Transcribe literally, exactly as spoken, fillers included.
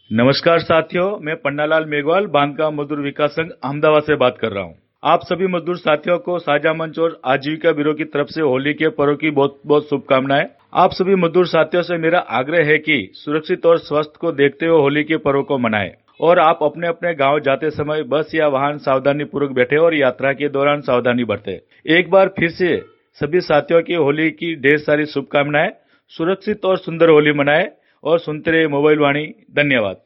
नमस्कार साथियों, मैं पन्नालाल मेघवाल बांधकाम मजदूर विकास संघ अहमदाबाद से बात कर रहा हूं। आप सभी मजदूर साथियों को साझा मंच और आजीविका ब्यूरो की तरफ से होली के पर्व की बहुत बहुत शुभकामनाएं। आप सभी मजदूर साथियों से मेरा आग्रह है कि सुरक्षित और स्वस्थ को देखते हुए होली के पर्व को मनाएं और आप अपने अपने गांव जाते समय बस या वाहन सावधानी पूर्वक बैठे और यात्रा के दौरान सावधानी बरतें। एक बार फिर से सभी साथियों की होली की ढेर सारी शुभकामनाएं। सुरक्षित और सुंदर होली मनाएं और सुनते रहिए मोबाइल वाणी। धन्यवाद।